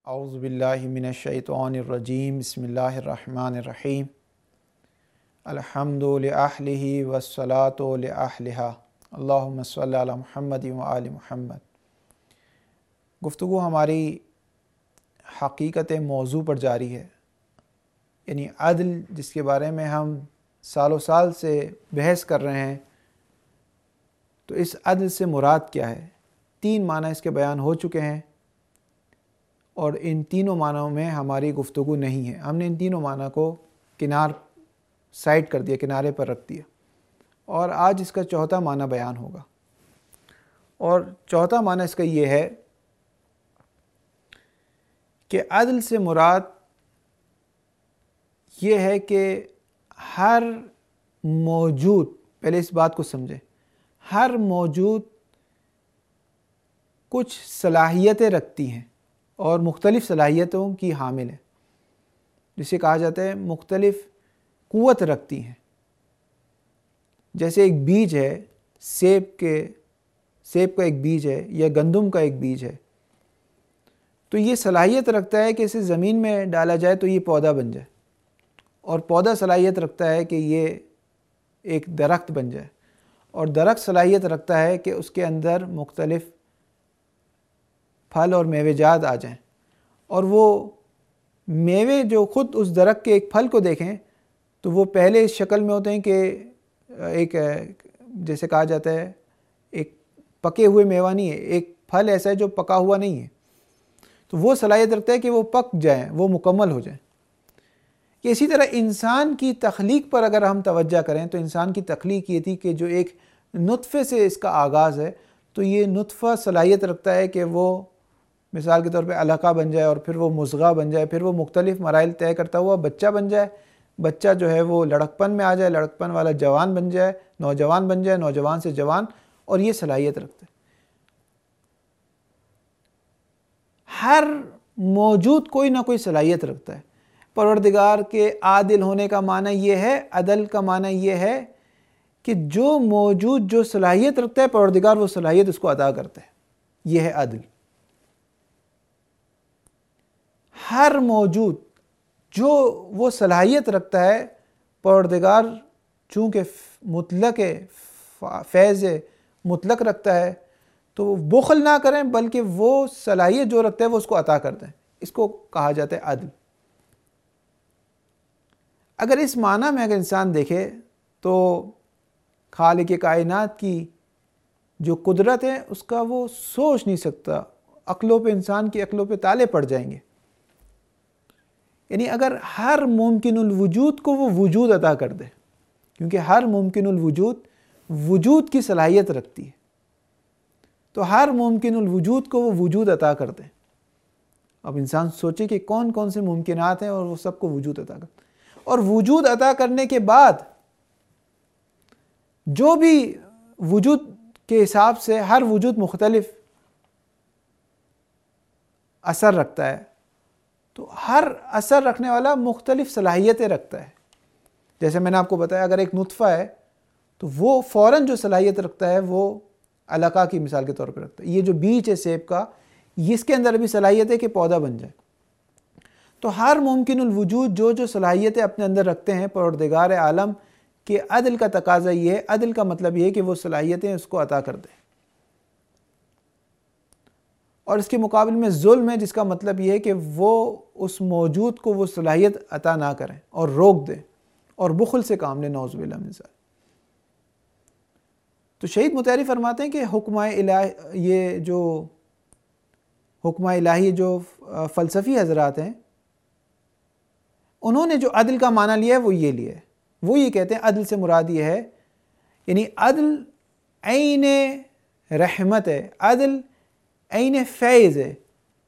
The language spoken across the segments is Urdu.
اعوذ باللہ من الشیطان الرجیم بسم اللہ الرحمن الرحیم الحمد لأہلہ والصلاة لأہلہا اللہم صلی علی محمد وآل محمد۔ گفتگو ہماری حقیقت موضوع پر جاری ہے، یعنی عدل، جس کے بارے میں ہم سال سے بحث کر رہے ہیں۔ تو اس عدل سے مراد کیا ہے؟ 3 معنی اس کے بیان ہو چکے ہیں، اور ان تینوں معنوں میں ہماری گفتگو نہیں ہے۔ ہم نے ان تینوں معنی کو سائڈ کر دیا، کنارے پر رکھ دیا، اور آج اس کا چوتھا معنی بیان ہوگا۔ اور چوتھا معنی اس کا یہ ہے کہ عدل سے مراد یہ ہے کہ ہر موجود، پہلے اس بات کو سمجھیں، ہر موجود کچھ صلاحیتیں رکھتی ہیں اور مختلف صلاحیتوں کی حامل ہے، جسے کہا جاتا ہے مختلف قوت رکھتی ہیں۔ جیسے ایک بیج ہے، سیب کا ایک بیج ہے یا گندم کا ایک بیج ہے، تو یہ صلاحیت رکھتا ہے کہ اسے زمین میں ڈالا جائے تو یہ پودا بن جائے، اور پودا صلاحیت رکھتا ہے کہ یہ ایک درخت بن جائے، اور درخت صلاحیت رکھتا ہے کہ اس کے اندر مختلف پھل اور میوے جات آ جائیں، اور وہ میوے جو خود اس درخت کے ایک پھل کو دیکھیں تو وہ پہلے اس شکل میں ہوتے ہیں کہ ایک، جیسے کہا جاتا ہے، ایک پکے ہوئے میوہ نہیں ہے، ایک پھل ایسا ہے جو پکا ہوا نہیں ہے، تو وہ صلاحیت رکھتا ہے کہ وہ پک جائیں، وہ مکمل ہو جائیں۔ کہ اسی طرح انسان کی تخلیق پر اگر ہم توجہ کریں تو انسان کی تخلیق یہ تھی کہ جو ایک نطفے سے اس کا آغاز ہے، تو یہ نطفہ صلاحیت رکھتا ہے کہ وہ مثال کے طور پہ علقہ بن جائے، اور پھر وہ مضغہ بن جائے، پھر وہ مختلف مراحل طے کرتا ہوا بچہ بن جائے، بچہ جو ہے وہ لڑکپن میں آ جائے، لڑکپن والا جوان بن جائے، نوجوان بن جائے، نوجوان سے جوان، اور یہ صلاحیت رکھتا ہے۔ ہر موجود کوئی نہ کوئی صلاحیت رکھتا ہے۔ پروردگار کے عادل ہونے کا معنی یہ ہے، عدل کا معنی یہ ہے کہ جو موجود جو صلاحیت رکھتا ہے، پروردگار وہ صلاحیت اس کو عطا کرتا ہے، یہ ہے عدل۔ ہر موجود جو وہ صلاحیت رکھتا ہے، پروردگار چونکہ مطلق فیض مطلق رکھتا ہے، تو وہ بخل نہ کریں، بلکہ وہ صلاحیت جو رکھتا ہے وہ اس کو عطا کرتا ہے۔ اس کو کہا جاتا ہے عدل۔ اگر اس معنی میں اگر انسان دیکھے تو خالق کائنات کی جو قدرت ہے اس کا وہ سوچ نہیں سکتا، عقلوں پہ، انسان کی عقلوں پہ تالے پڑ جائیں گے۔ یعنی اگر ہر ممکن الوجود کو وہ وجود عطا کر دے، کیونکہ ہر ممکن الوجود وجود کی صلاحیت رکھتی ہے، تو ہر ممکن الوجود کو وہ وجود عطا کر دے۔ اب انسان سوچے کہ کون کون سے ممکنات ہیں، اور وہ سب کو وجود عطا کر، اور وجود عطا کرنے کے بعد جو بھی وجود کے حساب سے ہر وجود مختلف اثر رکھتا ہے، تو ہر اثر رکھنے والا مختلف صلاحیتیں رکھتا ہے۔ جیسے میں نے آپ کو بتایا، اگر ایک نطفہ ہے تو وہ فوراً جو صلاحیت رکھتا ہے وہ علقہ کی مثال کے طور پر رکھتا ہے۔ یہ جو بیج ہے سیب کا، اس کے اندر بھی صلاحیت ہے کہ پودا بن جائے۔ تو ہر ممکن الوجود جو صلاحیتیں اپنے اندر رکھتے ہیں، پروردگار عالم کے عدل کا تقاضا یہ ہے، عدل کا مطلب یہ ہے کہ وہ صلاحیتیں اس کو عطا کر دے۔ اور اس کے مقابل میں ظلم ہے، جس کا مطلب یہ ہے کہ وہ اس موجود کو وہ صلاحیت عطا نہ کریں اور روک دیں، اور بخل سے کام لیں، نعوذ باللہ من ذالک۔ تو شہید مطہری فرماتے ہیں کہ حکمہ الہی جو فلسفی حضرات ہیں، انہوں نے جو عدل کا معنی لیا ہے وہ یہ لیا ہے۔ وہ یہ کہتے ہیں عدل سے مراد یہ ہے، یعنی عدل عین رحمت ہے، عدل عین فیض ہے۔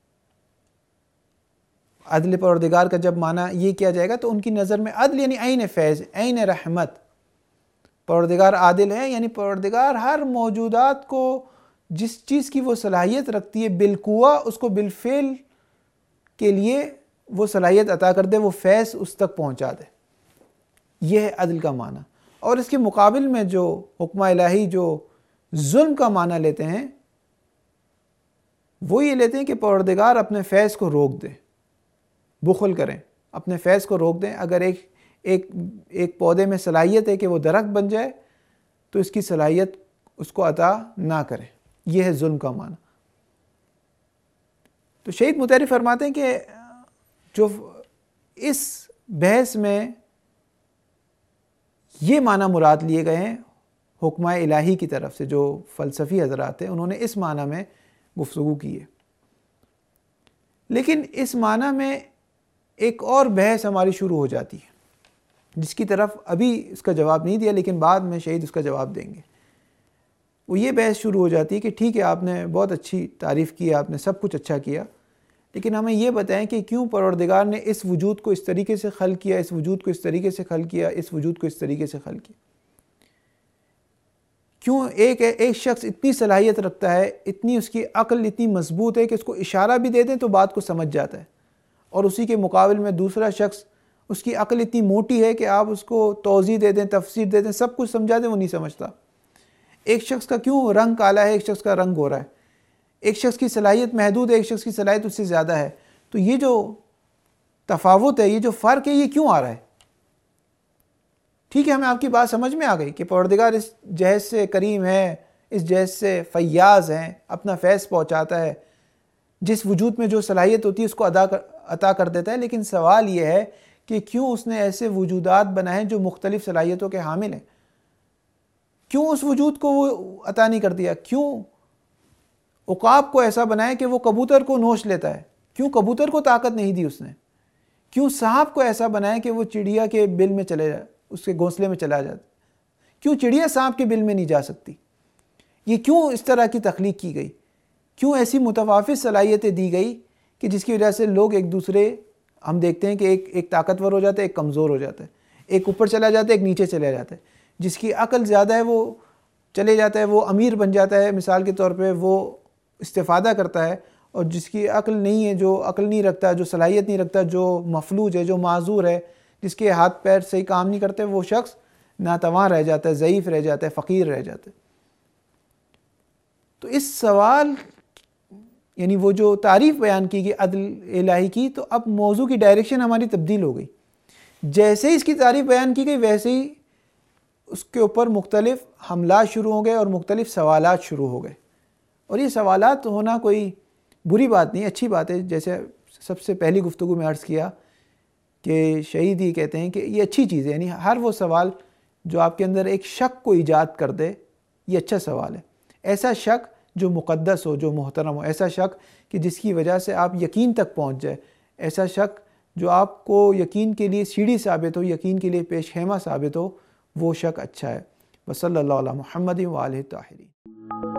عدل پروردگار کا جب معنی یہ کیا جائے گا تو ان کی نظر میں عدل یعنی عین فیض، عین رحمت۔ پروردگار عادل ہے، یعنی پروردگار ہر موجودات کو جس چیز کی وہ صلاحیت رکھتی ہے بالقوہ، اس کو بالفعل کے لیے وہ صلاحیت عطا کر دے، وہ فیض اس تک پہنچا دے۔ یہ ہے عدل کا معنی۔ اور اس کے مقابل میں جو حکمہ الہی جو ظلم کا معنی لیتے ہیں، وہ یہ لیتے ہیں کہ پروردگار اپنے فیض کو روک دے، بخل کریں، اپنے فیض کو روک دیں۔ اگر ایک پودے میں صلاحیت ہے کہ وہ درخت بن جائے تو اس کی صلاحیت اس کو عطا نہ کرے، یہ ہے ظلم کا معنی۔ تو شہید مطہری فرماتے ہیں کہ جو اس بحث میں یہ معنی مراد لیے گئے ہیں حکمہ الہی کی طرف سے، جو فلسفی حضرات ہیں انہوں نے اس معنی میں گفتگو کی ہے، لیکن اس معنی میں ایک اور بحث ہماری شروع ہو جاتی ہے جس کی طرف ابھی اس کا جواب نہیں دیا، لیکن بعد میں شہید اس کا جواب دیں گے۔ وہ یہ بحث شروع ہو جاتی ہے کہ ٹھیک ہے آپ نے بہت اچھی تعریف کی، آپ نے سب کچھ اچھا کیا، لیکن ہمیں یہ بتائیں کہ کیوں پروردگار نے اس وجود کو اس طریقے سے خلق کیا، اس وجود کو اس طریقے سے خلق کیا، اس وجود کو اس طریقے سے خلق کیا؟ کیوں ایک شخص اتنی صلاحیت رکھتا ہے، اتنی اس کی عقل اتنی مضبوط ہے کہ اس کو اشارہ بھی دے دیں تو بات کو سمجھ جاتا ہے، اور اسی کے مقابل میں دوسرا شخص اس کی عقل اتنی موٹی ہے کہ آپ اس کو توضیح دے دیں، تفسیر دے دیں، سب کچھ سمجھا دیں، وہ نہیں سمجھتا۔ ایک شخص کا کیوں رنگ کالا ہے، ایک شخص کا رنگ گورا ہے، ایک شخص کی صلاحیت محدود ہے، ایک شخص کی صلاحیت اس سے زیادہ ہے، تو یہ جو تفاوت ہے، یہ جو فرق ہے، یہ کیوں آ رہا ہے؟ ٹھیک ہے، ہمیں آپ کی بات سمجھ میں آ گئی کہ پروردگار اس جہت سے کریم ہے، اس جہت سے فیاض ہیں، اپنا فیض پہنچاتا ہے، جس وجود میں جو صلاحیت ہوتی ہے اس کو عطا کر دیتا ہے، لیکن سوال یہ ہے کہ کیوں اس نے ایسے وجودات بنائے جو مختلف صلاحیتوں کے حامل ہیں؟ کیوں اس وجود کو وہ عطا نہیں کر دیا؟ کیوں عقاب کو ایسا بنائے کہ وہ کبوتر کو نوچ لیتا ہے؟ کیوں کبوتر کو طاقت نہیں دی اس نے؟ کیوں سانپ کو ایسا بنائے کہ وہ چڑیا کے بل میں چلے جائے، اس کے گھونسلے میں چلا جاتا؟ کیوں چڑیا سانپ کے بل میں نہیں جا سکتی؟ یہ کیوں اس طرح کی تخلیق کی گئی؟ کیوں ایسی متفاوت صلاحیتیں دی گئی کہ جس کی وجہ سے لوگ ایک دوسرے، ہم دیکھتے ہیں کہ ایک طاقتور ہو جاتا ہے، ایک کمزور ہو جاتا ہے، ایک اوپر چلا جاتا ہے، ایک نیچے چلا جاتا ہے، جس کی عقل زیادہ ہے وہ چلے جاتا ہے، وہ امیر بن جاتا ہے، مثال کے طور پہ وہ استفادہ کرتا ہے، اور جس کی عقل نہیں ہے، جو عقل نہیں رکھتا، جو صلاحیت نہیں رکھتا، جو مفلوج ہے، جو معذور ہے، جس کے ہاتھ پیر صحیح کام نہیں کرتے، وہ شخص ناتواں رہ جاتا ہے، ضعیف رہ جاتا ہے، فقیر رہ جاتا ہے۔ تو اس سوال، یعنی وہ جو تعریف بیان کی گئی عدل الہی کی، تو اب موضوع کی ڈائریکشن ہماری تبدیل ہو گئی۔ جیسے ہی اس کی تعریف بیان کی گئی ویسے ہی اس کے اوپر مختلف حملات شروع ہو گئے اور مختلف سوالات شروع ہو گئے، اور یہ سوالات ہونا کوئی بری بات نہیں، اچھی بات ہے۔ جیسے سب سے پہلی گفتگو میں عرض کیا کہ شہید یہ کہتے ہیں کہ یہ اچھی چیز ہے، یعنی ہر وہ سوال جو آپ کے اندر ایک شک کو ایجاد کر دے، یہ اچھا سوال ہے۔ ایسا شک جو مقدس ہو، جو محترم ہو، ایسا شک کہ جس کی وجہ سے آپ یقین تک پہنچ جائے، ایسا شک جو آپ کو یقین کے لیے سیڑھی ثابت ہو، یقین کے لیے پیش خیمہ ثابت ہو، وہ شک اچھا ہے۔ وصلی اللہ علی محمد و آلہ الطاہرین۔